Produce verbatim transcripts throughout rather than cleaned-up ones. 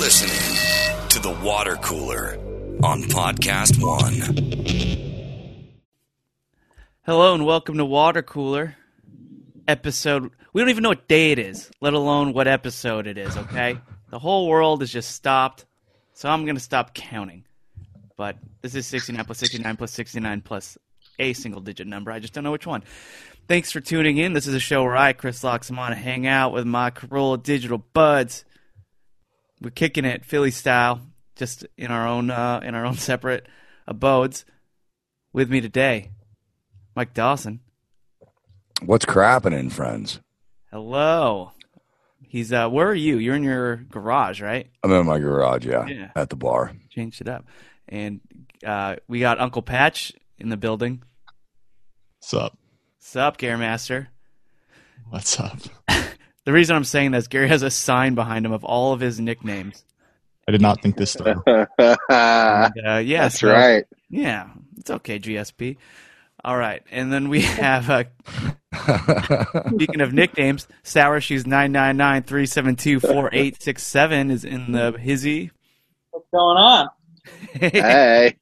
listening to The Water Cooler on Podcast One. Hello and welcome to Water Cooler, episode... We don't even know what day it is, let alone what episode it is, okay? The whole world is just stopped, so I'm going to stop counting. But this is sixty-nine plus sixty-nine plus sixty-nine plus a single-digit number. I just don't know which one. Thanks for tuning in. This is a show where I, Chris Loxamana, hang out with my Corolla Digital buds. We're kicking it Philly style, just in our own uh, in our own separate abodes. With me today, Mike Dawson. What's crapping, friends? Hello. He's uh, where are you? You're in your garage, right? I'm in my garage, yeah, Yeah. at the bar. Changed it up, and uh, we got Uncle Patch in the building. What's up? Sup, Garemaster? What's up? The reason I'm saying that is Gary has a sign behind him of all of his nicknames. I did not think this through. And, uh, yeah, That's so- right. Yeah, it's okay, G S P. All right, and then we have, uh, speaking of nicknames, Sour Shoes nine nine nine three seven two four eight six seven is in the hizzy. What's going on? Hey.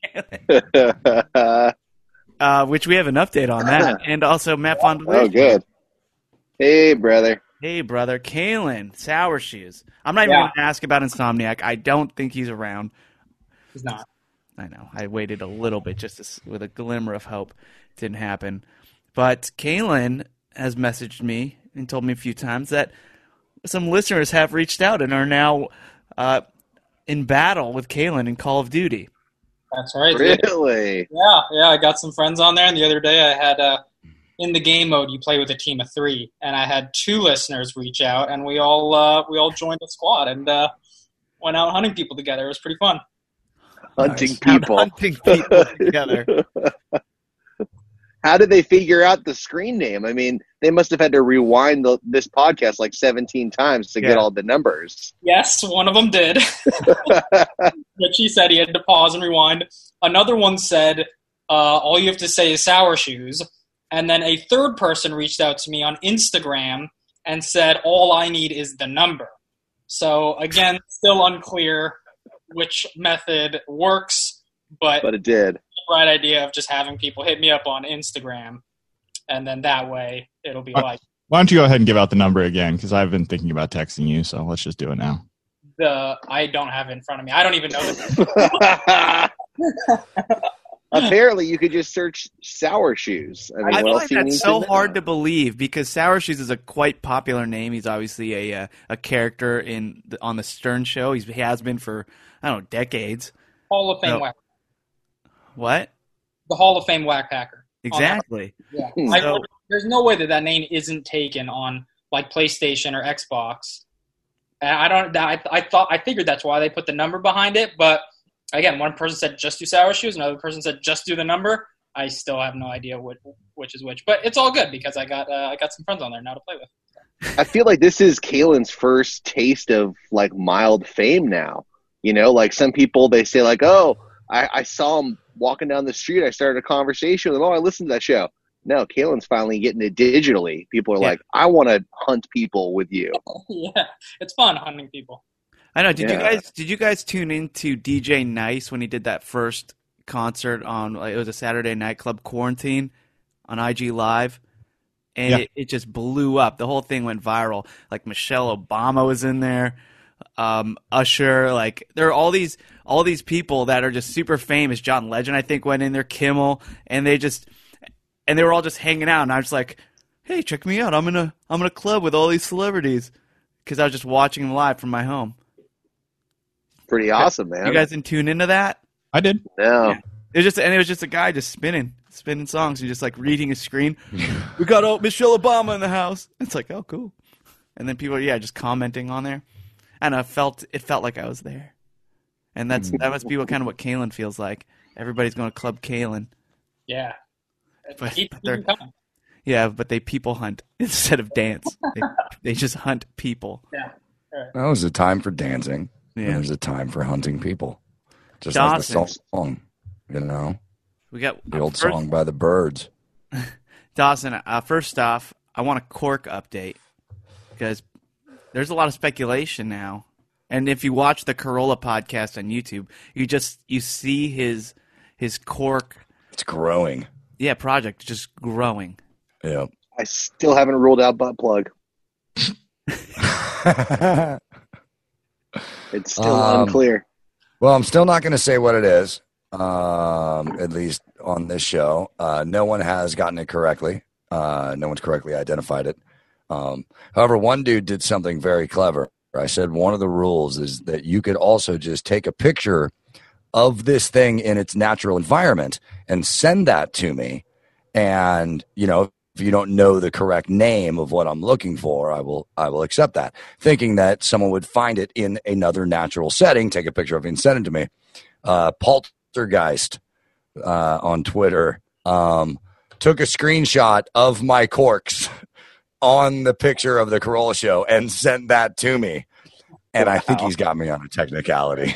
uh, which we have an update on that, and also Matt Fondler. Oh, good. Hey, brother. Hey, brother, Kalen, Sour Shoes. I'm not even Yeah. going to ask about Insomniac. I don't think he's around. He's not. I know. I waited a little bit just to, s- with a glimmer of hope. It didn't happen. But Kalen has messaged me and told me a few times that some listeners have reached out and are now uh, in battle with Kalen in Call of Duty. That's right. dude. Really? Yeah, yeah. I got some friends on there, and the other day I had uh, in the game mode you play with a team of three, and I had two listeners reach out, and we all uh, we all joined a squad and uh, went out hunting people together. It was pretty fun. Hunting Nice. people. Hunting people together. How did they figure out the screen name? I mean, they must have had to rewind the, this podcast like seventeen times to Yeah. get all the numbers. Yes, one of them did. But she said he had to pause and rewind. Another one said, uh, all you have to say is Sour Shoes. And then a third person reached out to me on Instagram and said, all I need is the number. So, again, still unclear which method works, but, But it did. the right idea of just having people hit me up on Instagram. And then that way it'll be Uh, like Why don't you go ahead and give out the number again? Because I've been thinking about texting you, so let's just do it now. the, I don't have it in front of me. I don't even know the Apparently, you could just search sour shoes. I mean, I what feel else like do you need that's so to know? hard to believe because Sour Shoes is a quite popular name. He's obviously a uh, a character in the, on the Stern Show. He's, he has been for I don't know decades. Hall of Fame No. whack. What The Hall of Fame whack hacker. exactly? Yeah. Hmm. I, So- there's no way that that name isn't taken on like PlayStation or Xbox. And I don't. I, I thought I figured that's why they put the number behind it. But again, one person said just do Sour Shoes, another person said just do the number. I still have no idea which, which is which. But it's all good because I got uh, I got some friends on there now to play with. I feel like this is Kalen's first taste of like mild fame now. You know, like some people, they say like, oh, I, I saw him walking down the street. I started a conversation with him. Oh, I listened to that show. No, Kalen's finally getting it digitally. People are Yeah. like, I want to hunt people with you. Yeah, it's fun hunting people. I know. Did you Yeah. guys did you guys tune into D J Nice when he did that first concert on like, it was a Saturday nightclub quarantine on I G Live? And Yeah. it, it just blew up. The whole thing went viral. Like Michelle Obama was in there, um, Usher. Like there are all these all these people that are just super famous. John Legend, I think, went in there. Kimmel, and they just and they were all just hanging out. And I was like, "Hey, check me out! I'm in a I'm in a club with all these celebrities." Because I was just watching them live from my home. Pretty awesome, man. You guys didn't tune into that? I did. no. Yeah. It was just and it was just a guy just spinning, spinning songs and just like reading a screen. We got oh, Michelle Obama in the house. It's like, oh, cool. And then people, yeah, just commenting on there, and I felt it felt like I was there, and that's that must be what kind of what Kalen feels like. Everybody's going to Club Kalen, Yeah. But- Keep, but keep they're- them coming. yeah, but they people hunt instead of dance. They, they just hunt people. Yeah. That was a time for dancing. And Yeah, there's a time for hunting people. Just like the Dawson. song, you know, we got the old first- song by the Birds. Dawson, uh, first off, I want a Cork update because there's a lot of speculation now, And if you watch the Corolla podcast on YouTube, you just you see his his cork. It's growing. Yeah, project just growing. Yeah. I still haven't ruled out butt plug. It's still Um, unclear. Well, I'm still not going to say what it is, um, at least on this show. Uh, no one has gotten it correctly. Uh, no one's correctly identified it. Um, however, one dude did something very clever. I said one of the rules is that you could also just take a picture of this thing in its natural environment and send that to me. And, you know, if you don't know the correct name of what I'm looking for, I will I will accept that, thinking that someone would find it in another natural setting, take a picture of it and send it to me. Uh, Poltergeist uh, on Twitter um, took a screenshot of my corks on the picture of the Corolla show and sent that to me. And wow. I think he's got me on a technicality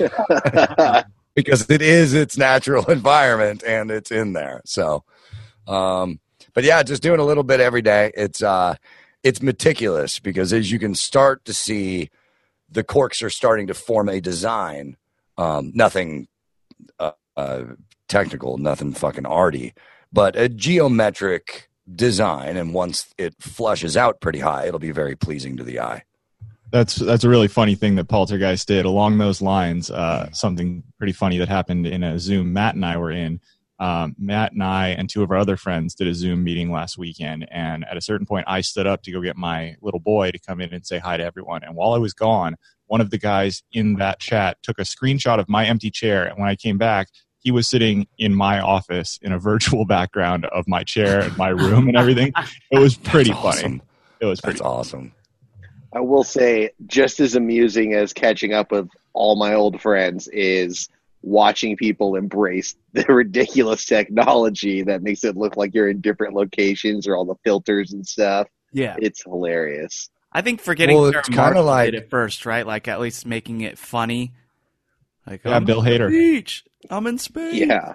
because it is its natural environment and it's in there. So, um, but yeah, just doing a little bit every day. It's, uh, it's meticulous because as you can start to see, the corks are starting to form a design. Um, nothing uh, uh, technical, nothing fucking arty, but a geometric design. And once it flushes out pretty high, it'll be very pleasing to the eye. That's that's a really funny thing that Poltergeist did. Along those lines, uh, something pretty funny that happened in a Zoom Matt and I were in. Um, Matt and I and two of our other friends did a Zoom meeting last weekend, and at a certain point, I stood up to go get my little boy to come in and say hi to everyone. And while I was gone, one of the guys in that chat took a screenshot of my empty chair, and when I came back, he was sitting in my office in a virtual background of my chair and my room and everything. It was pretty That's funny. awesome. It was pretty That's awesome. I will say, just as amusing as catching up with all my old friends is watching people embrace the ridiculous technology that makes it look like you're in different locations or all the filters and stuff. Yeah. It's hilarious. I think forgetting Well, Sarah it's kinda Marshall like- did it first, right? Like at least making it funny. Like, Yeah, I'm Bill on the Hader. beach. I'm in Spain. Yeah.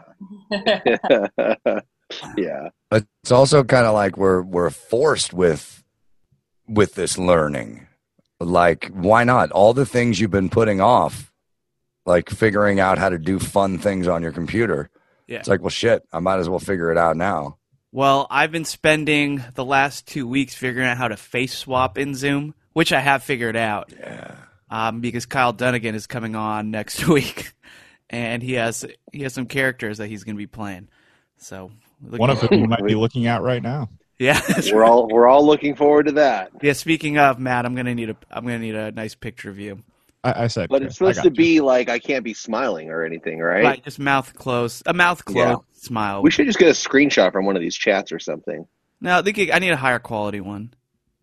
Yeah. It's also kind of like we're we're forced with with this learning. Like, why not? All the things you've been putting off, like figuring out how to do fun things on your computer. Yeah. It's like, well, shit, I might as well figure it out now. Well, I've been spending the last two weeks figuring out how to face swap in Zoom, which I have figured out. Yeah. Um, because Kyle Dunnigan is coming on next week, and he has he has some characters that he's going to be playing. So One of whom you might be looking at right now. yeah, that's We're right. all we're all looking forward to that. Yeah. Speaking of Matt, I'm gonna need a I'm gonna need a nice picture of you. I, I said, But it's supposed I to got you. be like I can't be smiling or anything, right? Right, just mouth closed, a mouth closed Yeah. smile. We should just get a screenshot from one of these chats or something. No, I think I need a higher quality one.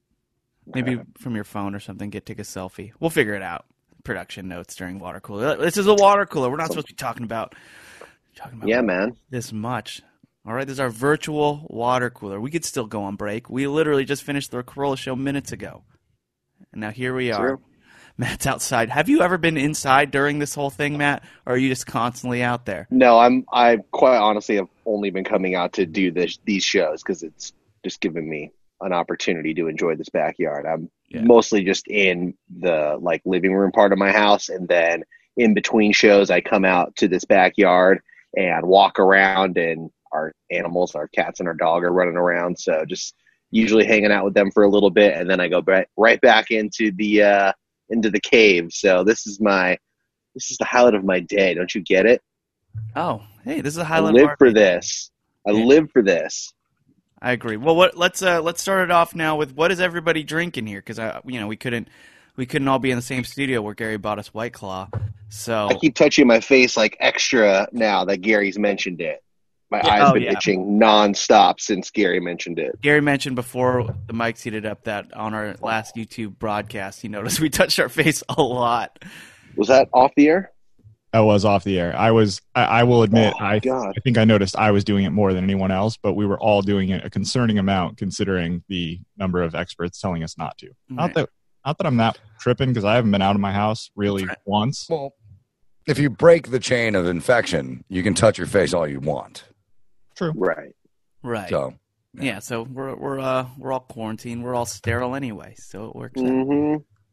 Maybe from your phone or something. Get take a selfie. We'll figure it out. Production notes during water cooler. This is a water cooler. We're not supposed to be talking about talking about Yeah, man. this much. All right, this is our virtual water cooler. We could still go on break. We literally just finished the Corolla show minutes ago, and now here we are. True. Matt's outside. Have you ever been inside during this whole thing, Matt, or are you just constantly out there? No, I'm. I quite honestly have only been coming out to do this these shows because it's just given me an opportunity to enjoy this backyard. I'm Yeah. mostly just in the like living room part of my house, and then in between shows, I come out to this backyard and walk around, and our animals, our cats and our dog are running around. So just usually hanging out with them for a little bit, and then I go right right back into the uh, into the cave. So this is my this is the highlight of my day. Don't you get it? Oh, hey, this is a I highlight. live of our for day. this. I Yeah. live for this. I agree. Well, what let's uh, let's start it off now with what is everybody drinking here? Because I, you know, we couldn't we couldn't all be in the same studio where Gary bought us White Claw. So I keep touching my face like extra now that Gary's mentioned it. My Yeah. eyes Oh, been yeah. itching nonstop since Gary mentioned it. Gary mentioned before the mics heated up that on our last YouTube broadcast, he noticed we touched our face a lot. Was that off the air? I was off the air. I was. I, I will admit. Oh, I. God. I think I noticed I was doing it more than anyone else, but we were all doing it a concerning amount, considering the number of experts telling us not to. Right. Not that. Not that I'm that tripping because I haven't been out of my house really Right. once. Well, if you break the chain of infection, you can touch your face all you want. True. Right. Right. So, Yeah. So we're we're uh we're all quarantined. We're all sterile anyway, so it works. out. hmm But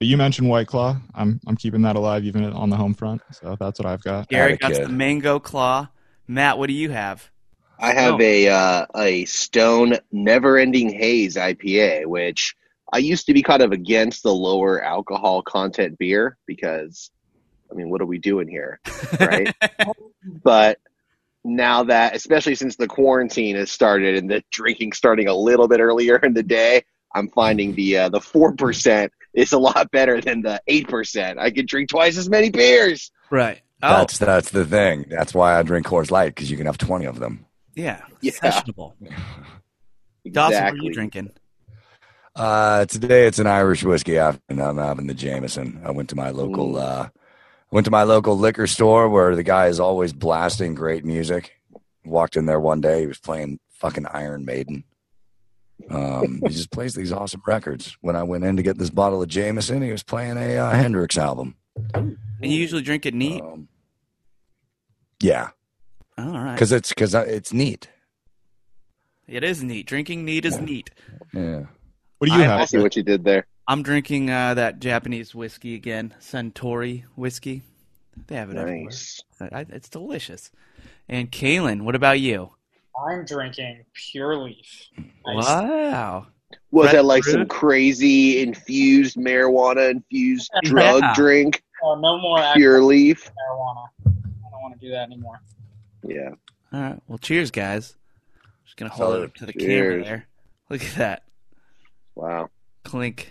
But you mentioned White Claw. I'm I'm keeping that alive even on the home front. So that's what I've got. Gary Atta got kid. the mango claw. Matt, what do you have? I have Oh. a uh, a Stone Never Ending Haze I P A, which I used to be kind of against the lower alcohol content beer because, I mean, what are we doing here, right? But now that, especially since the quarantine has started and the drinking starting a little bit earlier in the day, I'm finding the uh, the four percent is a lot better than the eight percent. I could drink twice as many beers. Right. Oh, That's that's the thing. That's why I drink Coors Light, because you can have twenty of them. yeah. Yeah. Sessionable. Dawson, what are Exactly. you drinking? Uh, today it's an Irish whiskey afternoon. I'm having the Jameson. I went to my local Mm. uh, went to my local liquor store where the guy is always blasting great music. Walked in there one day. He was playing fucking Iron Maiden. Um, he just plays these awesome records. When I went in to get this bottle of Jameson, he was playing a uh, Hendrix album. And you usually drink it neat? Um, yeah, All right. because it's because it's neat. It is neat. Drinking neat is neat. Yeah. What do you I- have? I see what you did there. I'm drinking uh, that Japanese whiskey again, Suntory whiskey. They have it everywhere. Nice. I, it's delicious. And Kaylin, what about you? I'm drinking Pure Leaf. Nice. Wow. Was Red that like fruit? some crazy infused marijuana infused Yeah. drug Yeah. drink? Oh, no more Pure Leaf. marijuana. I don't want to do that anymore. Yeah. All right. Well, cheers, guys. Just going to hold it Salud. up to the Cheers. camera there. Look at that. Wow. Clink.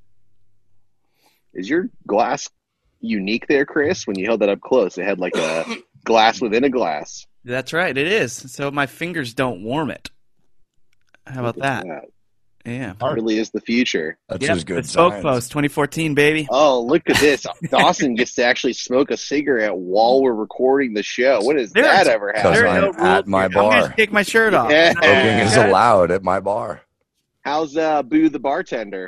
Is your glass unique there, Chris? When you held that up close, it had like a glass within a glass. That's right. It is. So my fingers don't warm it. How about Look at that? Yeah. That really is the future. That's Yep, just good Bespoke science. Post twenty fourteen, baby. Oh, look at this. Dawson gets to actually smoke a cigarette while we're recording the show. When has There's- that ever Because There happened? are I'm no rules at my here. I'm going bar. to take my shirt off. Yeah. Smoking is Yeah. allowed at my bar. How's uh, Boo the bartender?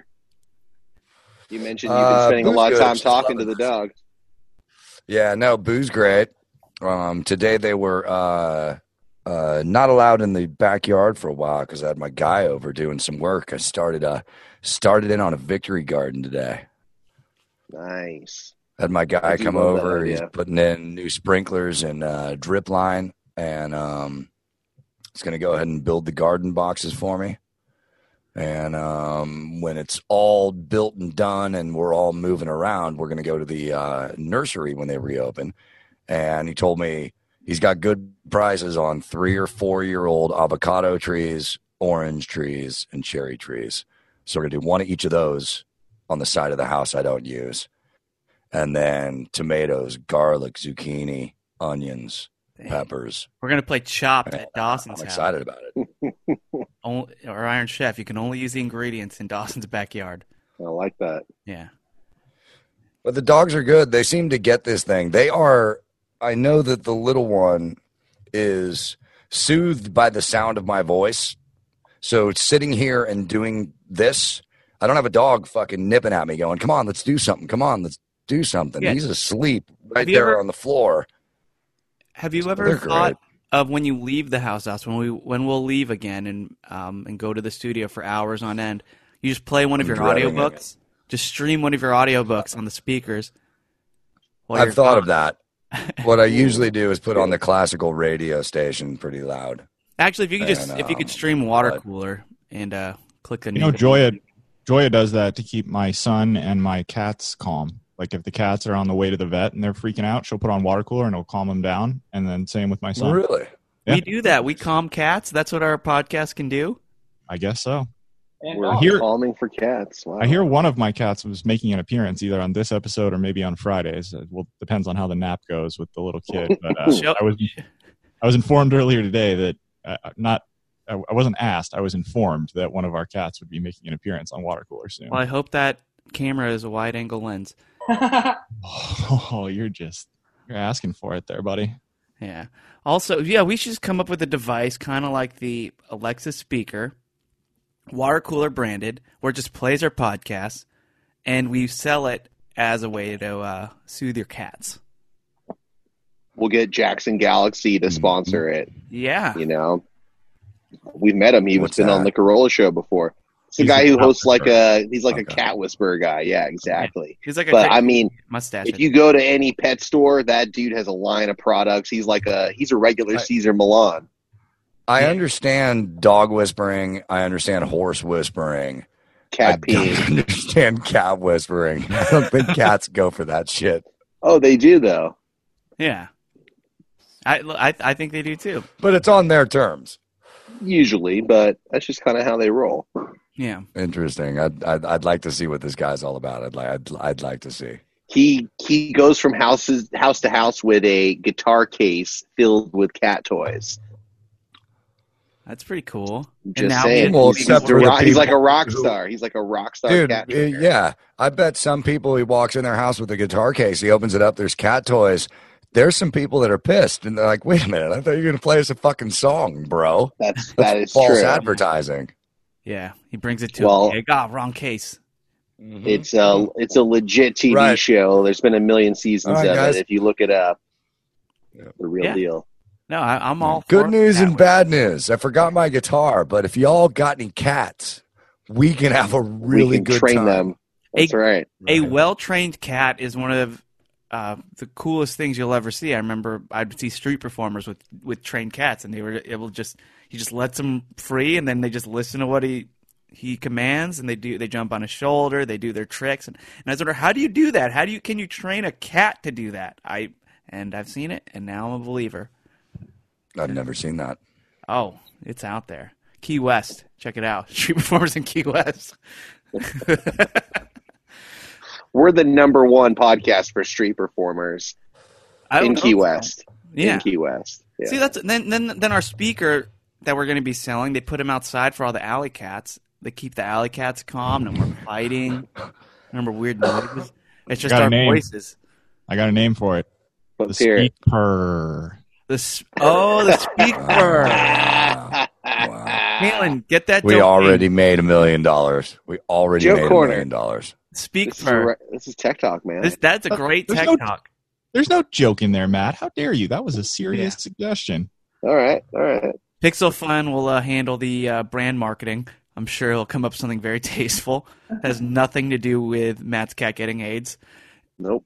You mentioned you've been Uh, spending a Boo's lot of good. time She's talking to loving the this. dog. Yeah, no, boo's great. Um, today they were uh, uh, not allowed in the backyard for a while because I had my guy over doing some work. I started uh, started in on a victory garden today. Nice. Had my guy I do come love that over. He's idea. putting in new sprinklers and uh, drip line, and um, he's going to go ahead and build the garden boxes for me. And um, when it's all built and done and we're all moving around, we're going to go to the uh, nursery when they reopen. And he told me he's got good prices on three or four year old avocado trees, orange trees, and cherry trees. So we're going to do one of each of those on the side of the house I don't use. And then tomatoes, garlic, zucchini, onions, Dang. peppers. We're going to play Chopped at Dawson's I'm house. excited about it. Only, or Iron Chef. You can only use the ingredients in Dawson's backyard. I like that. Yeah. But the dogs are good. They seem to get this thing. They are, I know that the little one is soothed by the sound of my voice. So sitting here and doing this, I don't have a dog fucking nipping at me going, come on, let's do something. Come on, let's do something. Yeah. He's asleep right Have you there ever- on the floor. Have you So ever they're thought great. of when you leave the house, us when we when we'll leave again and um and go to the studio for hours on end? You just play one of I'm your dreading audiobooks. Just stream one of your audiobooks on the speakers. while I've you're thought gone. of that. What I usually do is put on the classical radio station pretty loud. Actually, if you could just And, if you could um, stream Water but- Cooler and uh click the You know, new- Joya, Joya does that to keep my son and my cats calm. Like if the cats are on the way to the vet and they're freaking out, she'll put on water cooler and it'll calm them down. And then same with my son. Really? Yeah. We do that. We calm cats. That's what our podcast can do. I guess so. And We're dogs. Here- calming for cats. Wow. I hear one of my cats was making an appearance either on this episode or maybe on Fridays. It well, depends on how the nap goes with the little kid. But uh, Show- I was I was informed earlier today that uh, not I I wasn't asked. I was informed that one of our cats would be making an appearance on water cooler soon. Well, I hope that camera is a wide angle lens. Oh, you're just you're asking for it there, buddy. Yeah. Also, yeah, we should just come up with a device kind of like the Alexa speaker, water cooler branded, where it just plays our podcast, and we sell it as a way to uh, soothe your cats. We'll get Jackson Galaxy to sponsor it. Yeah. You know, we've met him. He's What's been on that? the Corolla show before. It's the He's guy a who cat hosts like whisperer. a he's like a Okay. cat whisperer guy. Yeah, exactly. He's like a But crazy I mean, mustache. if you go to any pet store, that dude has a line of products. He's like a he's a regular Right. Caesar Milan. I Yeah. understand dog whispering. I understand horse whispering. Cat I don't peeing. understand cat whispering. I don't think cats go for that shit. Oh, they do though. yeah. I, I I think they do too. But it's on their terms. Usually, but that's just kind of how they roll. Yeah. Interesting. I'd, I'd I'd like to see what this guy's all about. I'd like I'd, I'd like to see. He he goes from houses house to house with a guitar case filled with cat toys. That's pretty cool. Just and now saying. he- Well, he's, except he's for a the rock, he's like a people rock who- star. He's like a rock star Dude, cat uh, trainer. yeah. I bet some people he walks in their house with a guitar case, he opens it up, there's cat toys. There's some people that are pissed and they're like, wait a minute, I thought you were gonna play us a fucking song, bro. That's That's that is false true. advertising. yeah, he brings it to Well- a gig. Ah, wrong case. It's a it's a legit T V Right. show. There's been a million seasons All right, of guys. it. If you look it up, Yeah. the real Yeah. deal. No, I, I'm all Good for news cat and bad news. I forgot my guitar, but if y'all got any cats, we can have a really we can good train time. them. That's A- right. A well-trained cat is one of uh, the coolest things you'll ever see. I remember I'd see street performers with, with trained cats, and they were able to just he just lets them free, and then they just listen to what he he commands, and they do they jump on his shoulder, they do their tricks, and, and I was wondering, how do you do that? How do you can you train a cat to do that? I and I've seen it, and now I'm a believer. I've never seen that. Oh, it's out there. Key West, check it out. Street performers in Key West. We're the number one podcast for street performers I in don't Key know. West. Yeah. In Key West. Yeah. See, that's then then then our speaker that we're going to be selling. They put him outside for all the alley cats. They keep the alley cats calm. No more fighting. No more weird noises. It's just Got a our name. voices. I got a name for it. The Let's hear it. speaker. The sp- oh, the speaker. Wow. Caitlin, get that. We domain. already made a million dollars. We already Joe made Corner. a million dollars. speak This is, a for. re- this is Tech Talk, man. This, that's a great There's tech no- talk. There's no joke in there, Matt. How dare you? That was a serious Yeah. suggestion. all right. All right. Pixel Fun will uh, handle the uh, brand marketing. I'm sure he'll come up with something very tasteful. Has nothing to do with Matt's cat getting AIDS. Nope.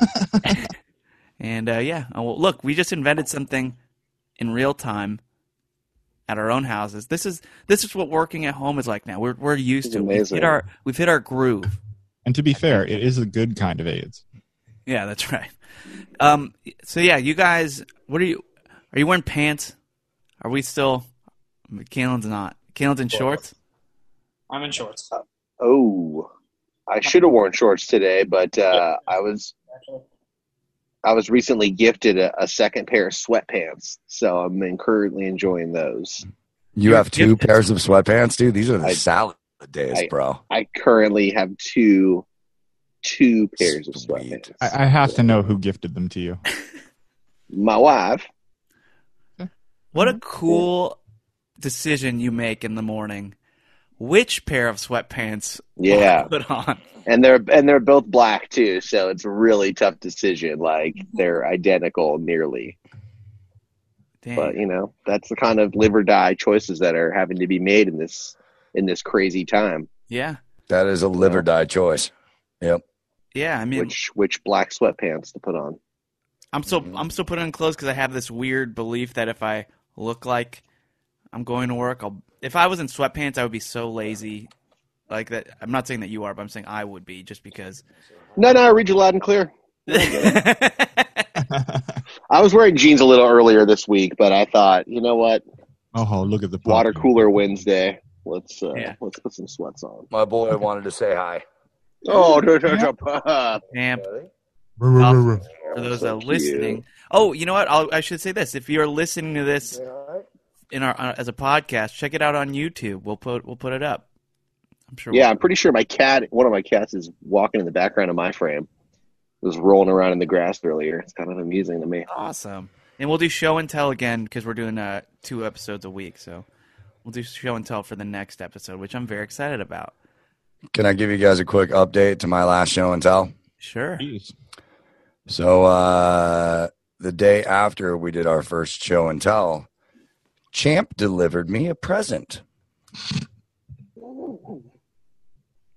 And uh, yeah, oh, well, look, we just invented something in real time at our own houses. This is this is what working at home is like now. We're we're used It's to it. We've amazing. hit our we've hit our groove. And to be fair, it is a good kind of AIDS. Yeah, that's right. Um, so yeah, you guys, what are you? Are you wearing pants? Are we still? Kalen's not. Kalen's in shorts. I'm in shorts. Oh, I should have worn shorts today, but uh, I was Actually. I was recently gifted a, a second pair of sweatpants, so I'm in, currently enjoying those. You You're have two gifted. pairs of sweatpants, dude. These are the I- salad days, I- bro. I currently have two two pairs of Sweet. sweatpants. I, I have to know who gifted them to you. My wife. What a cool decision you make in the morning. Which pair of sweatpants Yeah. will I put on? And they're and they're both black too, so it's a really tough decision. Like they're identical nearly. Dang. But you know, that's the kind of live or die choices that are having to be made in this in this crazy time. yeah, That is a live or die choice. Yep. yeah. I mean, Which which black sweatpants to put on. I'm still I'm still putting on clothes because I have this weird belief that if I look like I'm going to work, I'll if I was in sweatpants, I would be so lazy. Like that. I'm not saying that you are, but I'm saying I would be just because. No, no, I read you loud and clear. I was wearing jeans a little earlier this week, but I thought, you know what? Oh, look at the Water puppy. cooler Wednesday. Let's uh, Yeah. let's put some sweats on. My boy wanted to say hi. Oh, no, no, no, pup. Amp. Ruh, ruh, ruh, ruh. For those So uh, cute. listening. Oh, you know what? I'll, I should say this: if you're listening to this in our uh, as a podcast, check it out on YouTube. We'll put we'll put it up. I'm sure. Yeah, I'm pretty sure my cat, one of my cats, is walking in the background of my frame. It was rolling around in the grass earlier. It's kind of amusing to me. We'll, awesome. And we'll do show and tell again because we're doing uh, two episodes a week. So we'll do show and tell for the next episode, which I'm very excited about. Can I give you guys a quick update to my last show and tell? Sure. Jeez. So uh, the day after we did our first show and tell, Champ delivered me a present.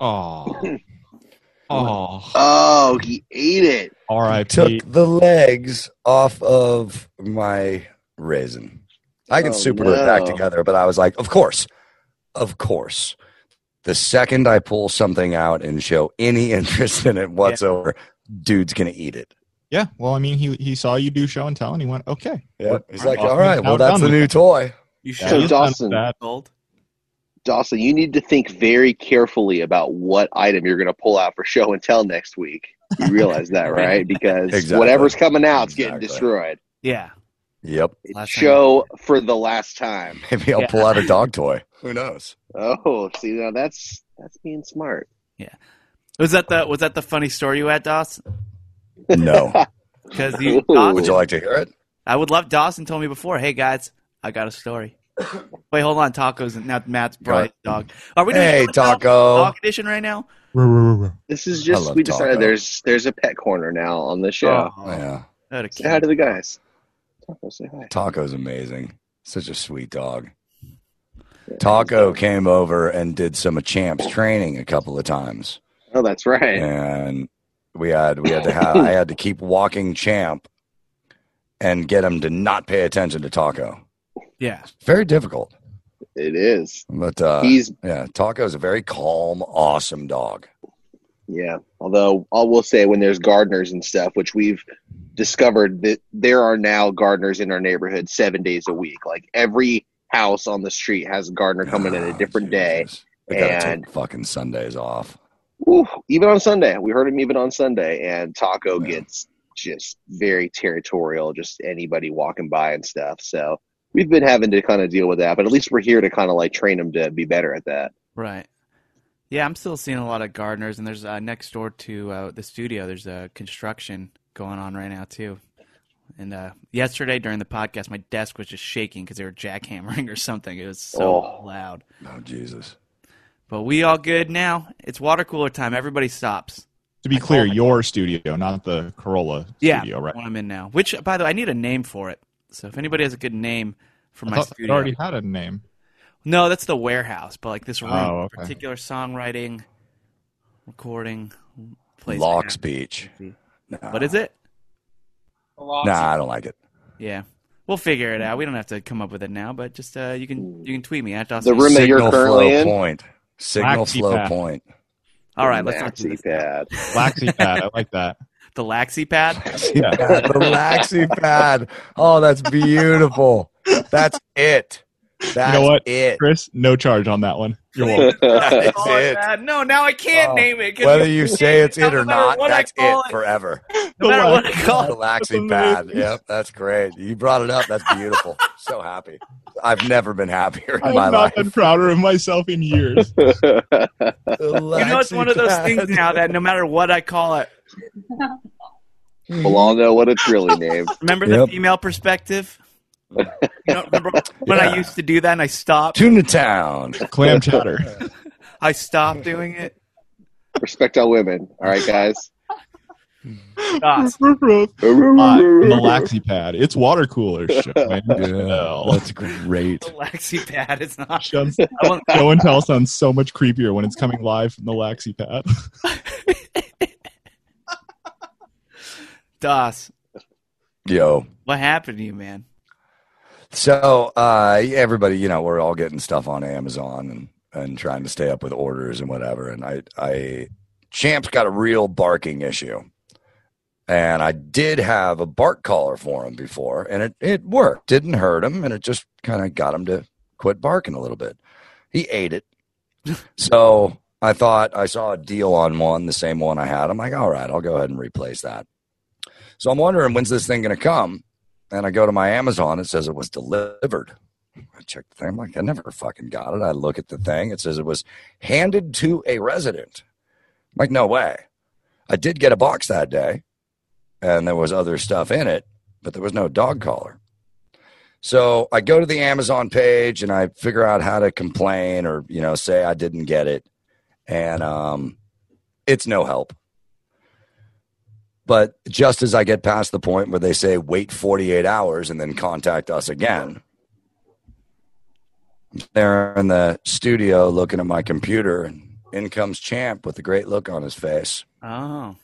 Oh. Oh. Oh, he ate it. R I Took P. the legs off of my raisin. I can Oh, super it back no. together, but I was like, of course, of course. The second I pull something out and show any interest in it whatsoever, dude's gonna eat it. Yeah. Well, I mean, he he saw you do show and tell, and he went, okay. Yeah, he's like, Awesome. all right, Now well, that's done the with new it. toy. You Yeah, should he's done with Dawson. that. gold. Dawson, you need to think very carefully about what item you're going to pull out for show and tell next week. You realize that, right? Because Exactly. whatever's coming out is getting Exactly. destroyed. Yeah. Yep. It's Last time- show for the last time. Maybe I'll Yeah. pull out a dog toy. Who knows? Oh, see, now that's that's being smart. Was that the was that the funny story you had, Dawson? No. Because you, Ooh. Dawson, Would you like to hear it? I would love. Dawson told me before. Hey guys, I got a story. Wait, hold on. Tacos and now Matt's brought his dog. Are we doing Hey, show and tell? Taco. Dog edition right now? This is I just love we decided Taco. there's there's a pet corner now on the show. Oh, Yeah. what a Say hi cute- to the guys. Taco, say hi. Taco's amazing. Such a sweet dog. Taco came over and did some of Champ's training a couple of times. Oh, that's right. And we had we had to have I had to keep walking Champ and get him to not pay attention to Taco. Yeah. Very difficult. It is. But uh He's yeah, Taco's a very calm, awesome dog. yeah. Although I will say when there's gardeners and stuff, which we've discovered that there are now gardeners in our neighborhood seven days a week. Like every house on the street has a gardener coming in a Oh, different day. Jesus. We gotta and- take fucking Sundays off. Ooh, even on Sunday. We heard him even on Sunday, and Taco Yeah. gets just very territorial, just anybody walking by and stuff. So we've been having to kind of deal with that, but at least we're here to kind of like train him to be better at that. Right. Yeah, I'm still seeing a lot of gardeners, and there's uh, next door to uh, the studio. There's a construction going on right now too. And uh, yesterday during the podcast, my desk was just shaking because they were jackhammering or something. It was so Oh. loud. Oh Jesus. But we all good now. It's water cooler time. Everybody stops. To be clear, your studio, not the Corolla Yeah, studio, right? what I'm in now. Which, by the way, I need a name for it. So if anybody has a good name for I my thought it studio, already had a name. no, that's the warehouse. But like this room, Oh, okay. particular songwriting, recording, place. Lock speech. Nah. What is it? Nah, I don't like it. Yeah, we'll figure it out. We don't have to come up with it now, but just uh, you can you can tweet me at Dawson. The room that you're Signal currently flow in? point. Signal Laxy flow pad. point. All right, let's not do Maxi this. pad. Laxy pad. I like that. The Laxy pad. Yeah. the Laxy pad. Oh, that's beautiful. That's it. That's You know what, it. Chris? No charge on that one. You're welcome. That's Oh, it. man. No, now I can't Oh, name it. 'cause Whether we- you say it's it or no matter not, what I that's call it it, forever. No matter what I The call it. Laxy pad. Yep, that's great. You brought it up. That's beautiful. So happy. I've never been happier in I've my not life. been prouder of myself in years. The You know, it's Laxy one of those pad. things now that no matter what I call it, We'll all know what it's really named. remember Yep. the female perspective? You know, remember when Yeah. I used to do that and I stopped? Tuna Town. Clam chowder. I stopped doing it. Respect all women. All right, guys. Gosh. Uh, the Laxy pad. It's water cooler. Show and tell. That's great. The Laxy pad is not. Show I want, show and tell sounds so much creepier when it's coming live from the Laxy pad. Das, Yo. what happened to you, man? So uh, everybody, you know, we're all getting stuff on Amazon and, and trying to stay up with orders and whatever. And I, I, Champ's got a real barking issue, and I did have a bark collar for him before, and it it worked, didn't hurt him, and it just kind of got him to quit barking a little bit. He ate it, so I thought I saw a deal on one, the same one I had. I'm like, all right, I'll go ahead and replace that. So I'm wondering, when's this thing going to come? And I go to my Amazon. It says it was delivered. I check the thing. I'm like, I never fucking got it. I look at the thing. It says it was handed to a resident. I'm like, no way. I did get a box that day, and there was other stuff in it, but there was no dog collar. So I go to the Amazon page, and I figure out how to complain or, you know, say I didn't get it. And um, it's no help. But just as I get past the point where they say wait forty-eight hours and then contact us again, I'm there in the studio looking at my computer, and in comes Champ with a great look on his face. Oh.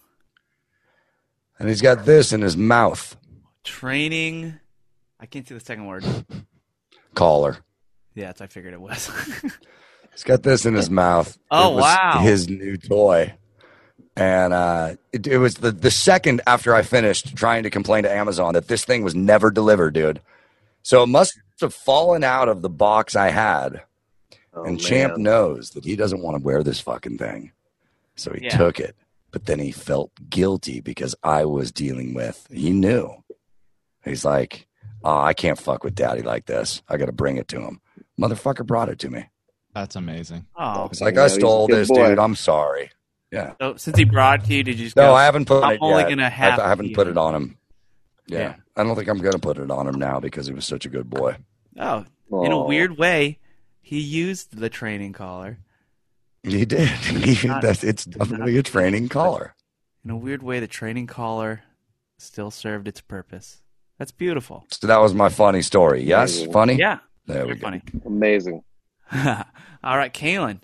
And he's got this in his mouth. Training. I can't see the second word. Collar. Yeah, that's what I figured it was. He's got this in his mouth. Oh, It was wow. His new toy. And uh, it, it was the, the second after I finished trying to complain to Amazon that this thing was never delivered, dude. So it must have fallen out of the box I had. Oh, and man. Champ knows that he doesn't want to wear this fucking thing. So he Yeah. took it. But then he felt guilty because I was dealing with, he knew. He's like, oh, I can't fuck with daddy like this. I got to bring it to him. Motherfucker brought it to me. That's amazing. Oh. It's like, You know, I he's a stole good this, boy. dude. I'm sorry. Yeah. So since he brought it to you, did you just No, go, I haven't put I'm it only yet. gonna have I, I haven't to put use it on him. Yeah. Yeah. I don't think I'm going to put it on him now because he was such a good boy. Oh, in a Aw. weird way, he used the training collar. He did. He, Not- that's, it's definitely a training collar. In a weird way, the training collar still served its purpose. That's beautiful. So that was my funny story. Yes? Amazing. Funny? Yeah, There we very go. funny. Amazing. All right, Kalen.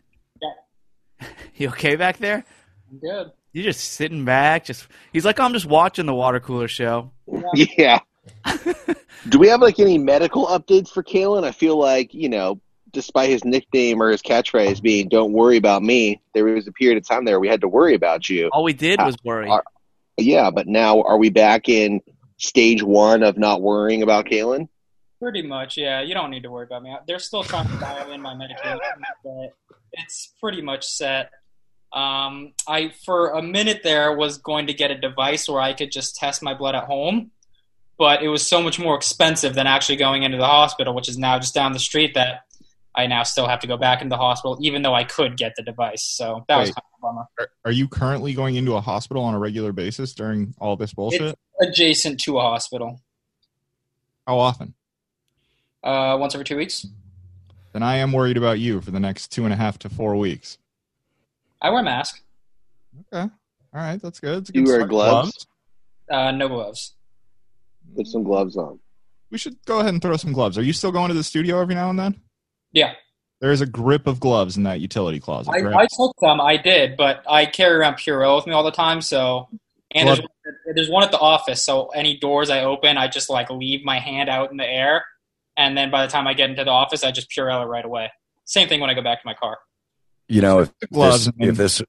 You okay back there? I'm good. You just sitting back, just he's like, I'm just watching the water cooler show. Yeah. Do we have like any medical updates for Kalen? I feel like, you know, despite his nickname or his catchphrase being "Don't worry about me," there was a period of time there we had to worry about you. All we did was worry. Are- Yeah, but now are we back in stage one of not worrying about Kalen? Pretty much, yeah. You don't need to worry about me. They're still trying to dial in my medication, but it's pretty much set. Um, I, for a minute there, was going to get a device where I could just test my blood at home, but it was so much more expensive than actually going into the hospital, which is now just down the street, that I now still have to go back into the hospital, even though I could get the device. So that was Wait. kind of a bummer. Are, are you currently going into a hospital on a regular basis during all this bullshit? It's adjacent to a hospital. How often? Uh, once every two weeks. Then I am worried about you for the next two and a half to four weeks. I wear a mask. Okay. All right. That's good. It's a Do you good wear start. gloves? Uh, no gloves. Put some gloves on. We should go ahead and throw some gloves. Are you still going to the studio every now and then? Yeah. There is a grip of gloves in that utility closet, I, right? I took some, I did, but I carry around Purell with me all the time. So, and there's, there's one at the office. So any doors I open, I just like leave my hand out in the air, and then by the time I get into the office, I just Purell it right away. Same thing when I go back to my car. You know, if gloves this, and- if this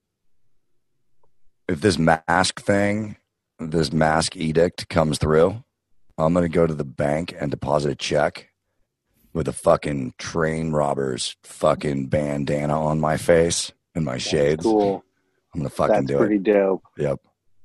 if this mask thing, this mask edict comes through, I'm gonna go to the bank and deposit a check with a fucking train robber's fucking bandana on my face and my shades. Cool. I'm gonna fucking That's do pretty it. dope. Yep.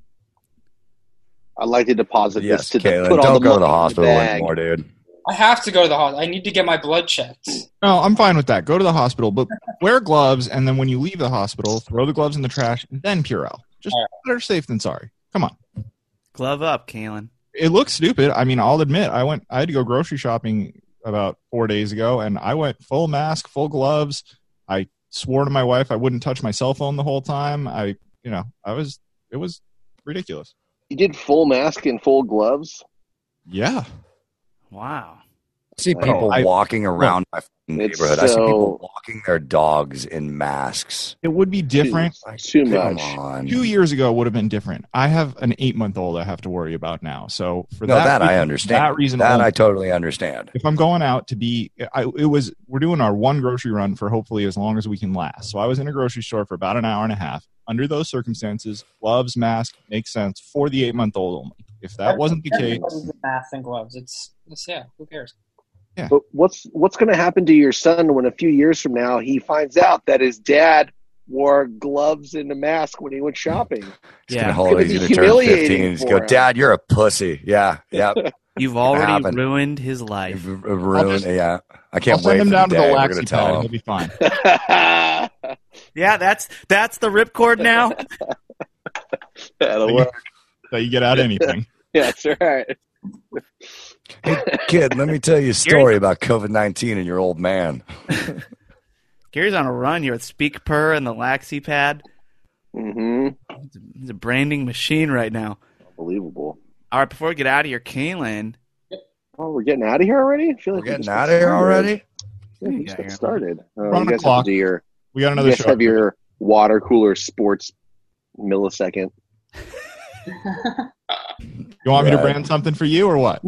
I'd like to deposit Yes, this to the, Kaylin. put all Don't the go to money the in hospital bag. anymore, dude. I have to go to the hospital. I need to get my blood checked. No, I'm fine with that. Go to the hospital, but wear gloves, and then when you leave the hospital, throw the gloves in the trash, and then Purell. Just All right. better safe than sorry. Come on. Glove up, Kalen. It looks stupid. I mean, I'll admit, I went. I had to go grocery shopping about four days ago, and I went full mask, full gloves. I swore to my wife I wouldn't touch my cell phone the whole time. I, you know, I was. It was ridiculous. You did full mask and full gloves? Yeah. Wow. I see Oh, people I- walking around my fucking It's neighborhood. I see people so- walking their dogs in masks. It would be different. Too, too Come much. on. Two years ago would have been different. I have an eight-month-old I have to worry about now. So for No, that, that, I reason- understand. That reason, that alone, I totally understand. if I'm going out to be, I, it was we're doing our one grocery run for hopefully as long as we can last. So I was in a grocery store for about an hour and a half. Under those circumstances, gloves, mask makes sense for the eight-month-old only. If that wasn't the case, Everybody's in masks and gloves. It's, it's yeah. Who cares? But what's what's going to happen to your son when a few years from now he finds out that his dad wore gloves and a mask when he went shopping? He's Yeah. gonna hold, It's he's gonna gonna be turn humiliating fifteen. He's for go, him. Dad, you're a pussy. Yeah, yeah. You've already happen. ruined his life. You've ruined. just- Yeah, I I'll can't send wait him for down the to the day we're gonna laxy tell pad. him. He'll be fine. Yeah, that's that's the ripcord now. That'll work. So you get out anything. Yeah, that's right. Hey, kid, let me tell you a story about COVID nineteen and your old man. Gary's on a run here with Speak Purr and the Laxi pad. Mm-hmm. He's a branding machine right now. Unbelievable. All right, before we get out of here, Kaylin. Oh, we're getting out of here already? I feel like We're we getting just out got of here started. already? Yeah, we Yeah, just got here. started. Oh, We're on you the guys have clock. to do your. We got You another guys show. have your water cooler sports millisecond. You want me to Right. brand something for you or what?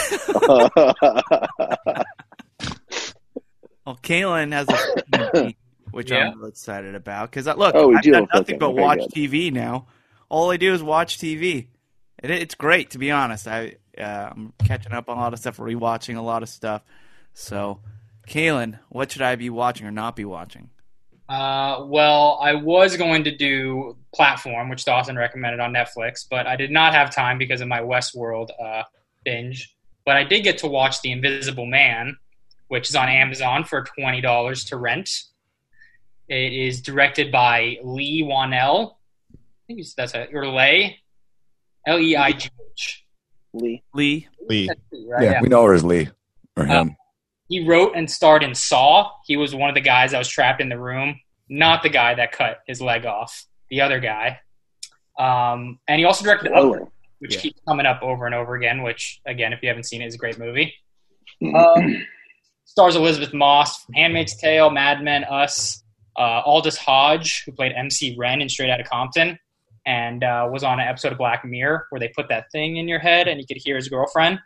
Well, Kaylin has a beat, which Yeah. I'm real excited about. Because look, Oh, we I've do done have nothing fucking- but okay, watch good. T V now. All I do is watch T V. It, it's great, to be honest. I uh, I'm catching up on a lot of stuff, rewatching a lot of stuff. So, Kaylin, what should I be watching or not be watching? Uh, well, I was going to do Platform, which Dawson recommended on Netflix, but I did not have time because of my Westworld uh, binge. But I did get to watch The Invisible Man, which is on Amazon for twenty dollars to rent. It is directed by Lee Wanell. I think it's- that's a, or Lay, L E I G H. Lee. Lee. Lee. Right? Yeah, we know her as Lee or him. He wrote and starred in Saw. He was one of the guys that was trapped in the room, not the guy that cut his leg off, the other guy. Um, and he also directed Oh. Upward, which Yeah. keeps coming up over and over again, which, again, if you haven't seen it, is a great movie. Um, stars Elizabeth Moss, from Handmaid's Tale, Mad Men, Us, uh, Aldous Hodge, who played M C Ren in Straight Outta Compton, and uh, was on an episode of Black Mirror where they put that thing in your head and you could hear his girlfriend.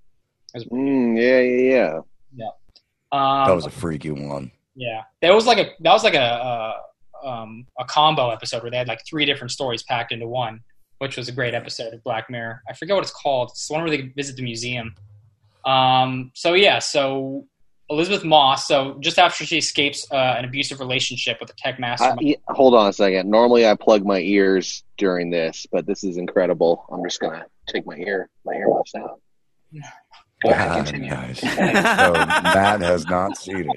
Mm, yeah, yeah, yeah. Um, That was a freaky one. Yeah, that was like a that was like a uh, um, a combo episode where they had like three different stories packed into one, which was a great episode of Black Mirror. I forget what it's called. It's the one where they visit the museum. Um, so yeah, so Elizabeth Moss. So just after she escapes uh, an abusive relationship with a tech I, mastermind, yeah, hold on a second. Normally, I plug my ears during this, but this is incredible. I'm just gonna take my ear my earmuffs out. Go ahead, Ah, continue. nice. So Matt has not seen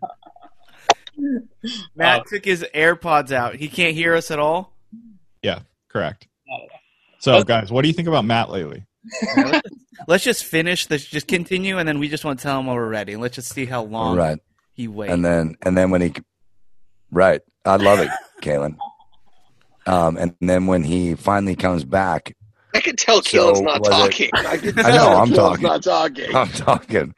it. Matt Uh, took his AirPods out. He can't hear us at all. Correct. So, guys, what do you think about Matt lately? Let's just finish this. Just continue, and then we just want to tell him when we're ready. Let's just see how long Right. he waits. And then and then when he right. I love it, Kaylin. Um, and then when he finally comes back, I can tell So, Keelan's not was it- talking. I, can I know, tell I'm Keelan's talking. not talking. I'm talking.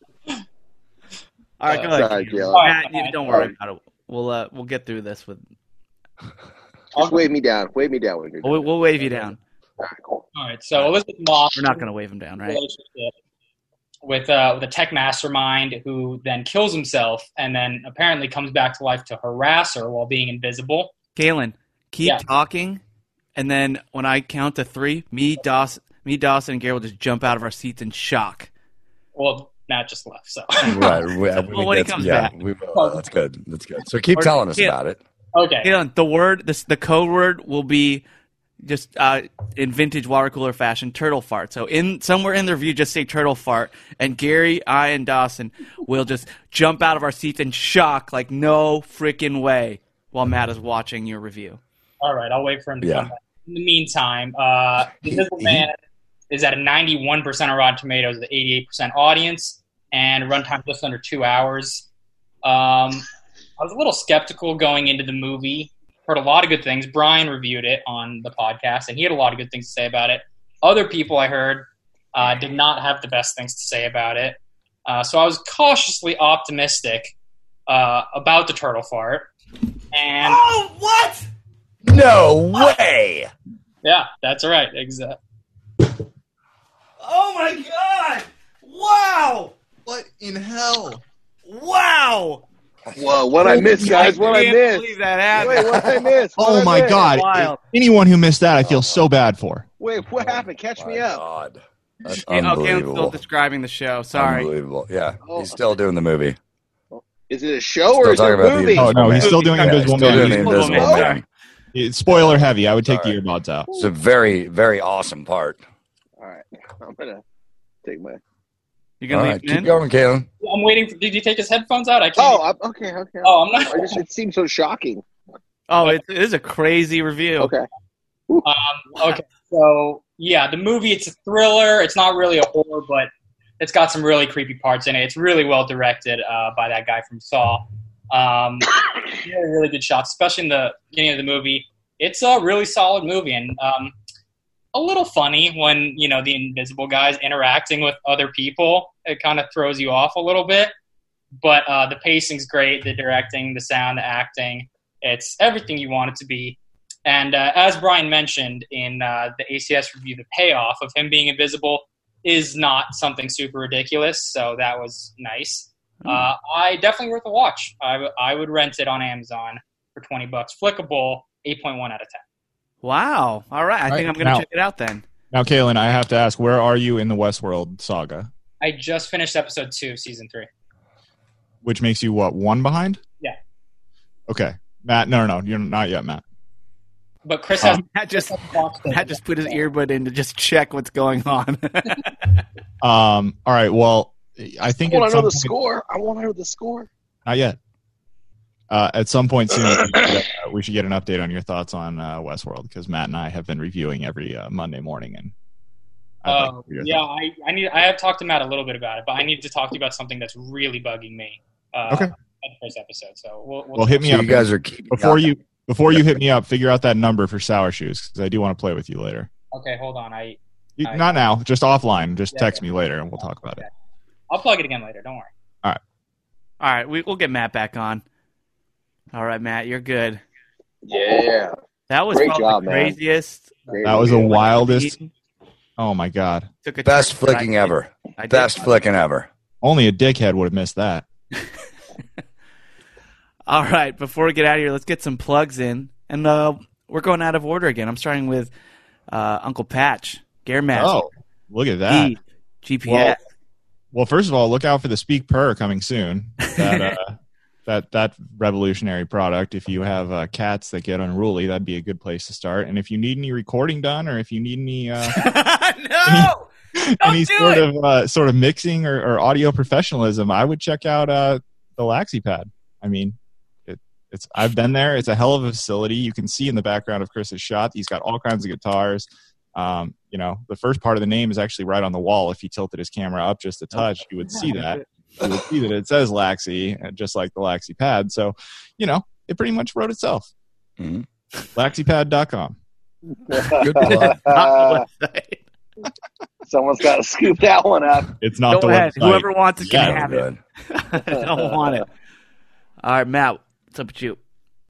all right, go ahead. Sorry, Keith. Caleb. Matt, you- don't worry about it. We'll uh, we'll get through this with. Just wave me down. Wave me down when you're We'll, done. we'll wave you down. All right, cool. all right. So Elizabeth Moss. We're not going to wave him down, right? relationship with uh, with a tech mastermind who then kills himself and then apparently comes back to life to harass her while being invisible. Galen, keep Yeah. talking, and then when I count to three, me, Dawson, me, Dawson, and Gary will just jump out of our seats in shock. Well, Matt just left, so Right. We, Well, when he that's- comes yeah, back. we will. That's good. That's good. So keep Or- telling us yeah. about it. okay. Galen, the word, this, the code word will be just uh, in vintage water cooler fashion, turtle fart. So in somewhere in the review, just say turtle fart, and Gary, I, and Dawson will just jump out of our seats in shock, like no freaking way, while Matt is watching your review. All right, I'll wait for him to Yeah. come back. In the meantime, uh, The Invisible He- Man is at a ninety-one percent on Rotten Tomatoes with eighty-eight percent audience and runtime just under two hours. Um, I was a little skeptical going into the movie. Heard a lot of good things. Brian reviewed it on the podcast, and he had a lot of good things to say about it. Other people I heard uh, did not have the best things to say about it. Uh, so I was cautiously optimistic uh, about the turtle fart. And Oh, what? No way. yeah, that's right. Exactly. Oh my god! Wow! What in hell? Wow! Whoa, what I missed, guys? What I can't missed? believe that happened. Wait, what I missed? What Oh I my missed? God! Wild. Anyone who missed that, I feel so bad for. Wait, what happened? Catch My me up. God. That's Yeah, okay, I'm still unbelievable. describing the show. Sorry. Unbelievable. Yeah. Oh. He's still doing the movie. Is it a show Still or is it talking a about the movie? Oh no, he's still doing Yeah, Yeah, he's Invisible still doing Man. the Invisible Invisible Man. Man. It's spoiler heavy. I would take Sorry. the earbuds out. It's a very, very awesome part. All right, I'm gonna take my. You All gonna right, leave keep in? going, Kaylin. I'm waiting for. Did you take his headphones out? I can't. Oh, I'm, okay, okay. Oh, I'm not. I just it seems so shocking. Oh, it, it is a crazy review. Okay. Um, okay, so yeah, the movie, it's a thriller. It's not really a horror, but it's got some really creepy parts in it. It's really well directed uh, by that guy from Saw. Um, really, really good shots, especially in the beginning of the movie. It's a really solid movie and um, a little funny when, you know, the invisible guy's interacting with other people. It kind of throws you off a little bit. But uh, the pacing's great, the directing, the sound, the acting. It's everything you want it to be. And uh, as Brian mentioned in uh, the A C S review, the payoff of him being invisible is not something super ridiculous, so that was nice. Mm. Uh, I definitely worth a watch. I, w- I would rent it on Amazon for twenty bucks. Flickable, eight point one out of ten. Wow. All right. I All think right. I'm going to Now- check it out then. Now, Kaylin, I have to ask, where are you in the Westworld saga? I just finished episode two, season three. Which makes you, what, one behind? Yeah. Okay. Matt, no, no, no, you're not yet, Matt. But Chris has Matt just, watched it. Matt just put his earbud in to just check what's going on. Um. All right, well, I think I want at to know some the point- score. I want to know the score. Not yet. Uh, at some point soon, we should, get, uh, we should get an update on your thoughts on uh, Westworld, because Matt and I have been reviewing every uh, Monday morning, and I'd like Uh, to hear your yeah, thoughts. I, I need. I have talked to Matt a little bit about it, but I need to talk to you about something that's really bugging me. Uh, Okay. At the first episode, so we'll. we'll Well, hit me So up you guys are keeping before up. you before you hit me up. Figure out that number for Sour Shoes, because I do want to play with you later. Okay, hold on. I. You, I- not now, just offline. Just Yeah, text yeah. me later, and we'll talk about Okay. it. I'll plug it again later. Don't worry. All right. We, we'll get Matt back on. All right, Matt, you're good. Yeah. That was Great probably job, the man. craziest. Great That was a review. wildest. Oh my god! Took a Best turn, but I flicking did- ever. I did- Best flicking ever. Only a dickhead would have missed that. All right, before we get out of here, let's get some plugs in. And uh, we're going out of order again. I'm starting with uh, Uncle Patch, Gearmaster, Oh, look at that. E, G P S. Well, first of all, look out for the Speak Purr coming soon. That uh, that that revolutionary product. If you have uh, cats that get unruly, that'd be a good place to start. And if you need any recording done, or if you need any uh, no! any do sort it! of uh, sort of mixing or, or audio professionalism, I would check out uh, the LaxiPad. I mean, it, it's I've been there. It's a hell of a facility. You can see in the background of Chris's shot, he's got all kinds of guitars. Um, you know, the first part of the name is actually right on the wall. If he tilted his camera up just a touch, you would see that. You would see that it says Laxi, uh, just like the LaxiPad. So, you know, it pretty much wrote itself. Mhm. Laxipad dot com. Good plug. Not the website. Someone's got to scoop that one up. It's not Go the ahead. website. Whoever wants it can Yeah, have Good. it. I don't want it. All right, Matt, what's up with you?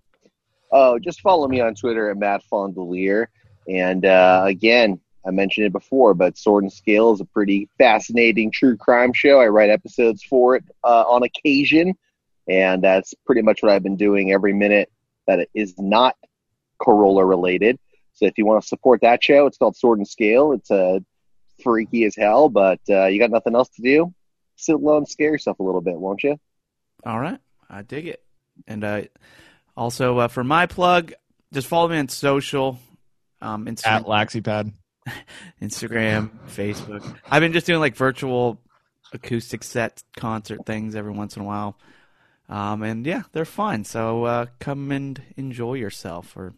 Oh, just follow me on Twitter at Matt Fondelier. And uh, again, I mentioned it before, but Sword and Scale is a pretty fascinating true crime show. I write episodes for it uh, on occasion, and that's pretty much what I've been doing every minute that it is not Corolla related. So if you want to support that show, it's called Sword and Scale. It's uh, freaky as hell, but uh, you got nothing else to do? Sit alone and scare yourself a little bit, won't you? All right, I dig it. And uh, also uh, for my plug, just follow me on social, um, At Instagram, LaxiPad. Instagram, Facebook. I've been just doing like virtual acoustic set concert things every once in a while. Um, and yeah, they're fun. So uh, come and enjoy yourself, or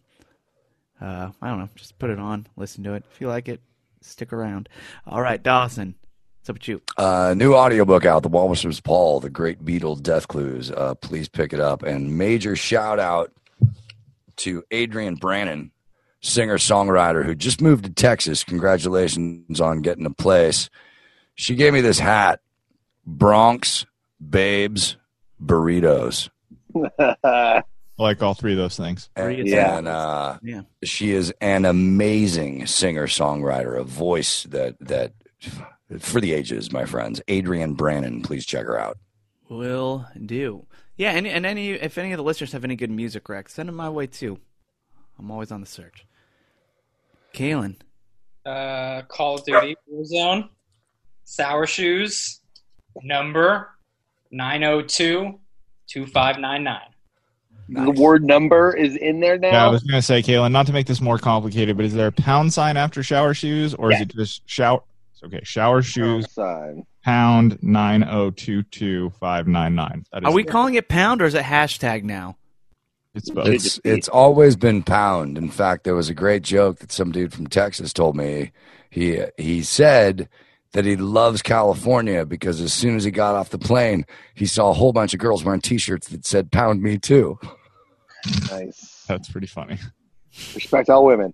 uh, I don't know, just put it on, listen to it. If you like it, stick around. All right, Dawson, what's up with you? Uh, new audiobook out, The Walrus's Paul, The Great Beatles Death Clues. Uh, please pick it up. And major shout out to Adrian Brannon, singer-songwriter who just moved to Texas. Congratulations on getting a place. She gave me this hat, Bronx Babes Burritos. I like all three of those things. And, Yeah. and, uh, Yeah. she is an amazing singer-songwriter, a voice that that for the ages, my friends. Adrian Brannon, please check her out. Will do. Yeah, and, and any if any of the listeners have any good music recs, send them my way too. I'm always on the search. Kalen. Uh, Call of Duty Warzone, Sour Shoes, number nine oh two, two five nine nine. The word number is in there now. Yeah, I was going to say, Kaylin, not to make this more complicated, but is there a pound sign after shower shoes, or is Yeah. it just shower? Okay, shower shoes, Sign. pound nine oh two two five nine nine. That is Are we calling it pound or is it hashtag now? It's both. Should It's just be. it's always been pound. In fact, there was a great joke that some dude from Texas told me. He he said that he loves California because as soon as he got off the plane, he saw a whole bunch of girls wearing T-shirts that said "Pound Me Too." Nice. That's pretty funny. Respect all women.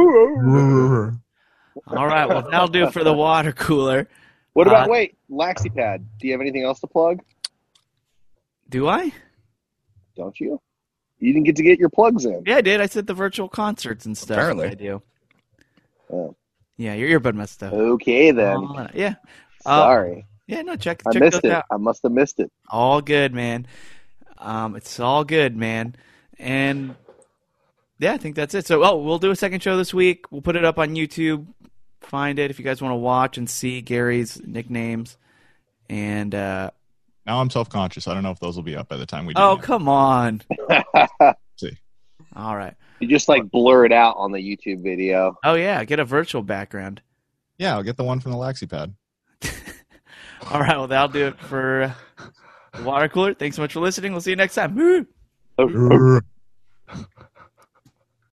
All right, well, that'll do for the water cooler. What about, Uh, wait, LaxiPad. Do you have anything else to plug? Do I? Don't you? You didn't get to get your plugs in. Yeah, I did. I said the virtual concerts and stuff. Apparently. I do. Oh. Yeah, your earbud messed up. Okay then. Uh, yeah. Uh, Sorry, yeah, no, check, I check missed those it. out. I must have missed it. All good, man. Um, it's all good, man. And yeah, I think that's it. So, oh, we'll do a second show this week. We'll put it up on YouTube. Find it if you guys want to watch and see Gary's nicknames. And uh, Now I'm self conscious. I don't know if those will be up by the time we do. oh, that. come on. See. All right. You just like blur it out on the YouTube video. Oh yeah, get a virtual background. Yeah, I'll get the one from the Laxi Pad. All right, well that'll do it for uh, the water cooler. Thanks so much for listening. We'll see you next time. Woo! Oh, oh.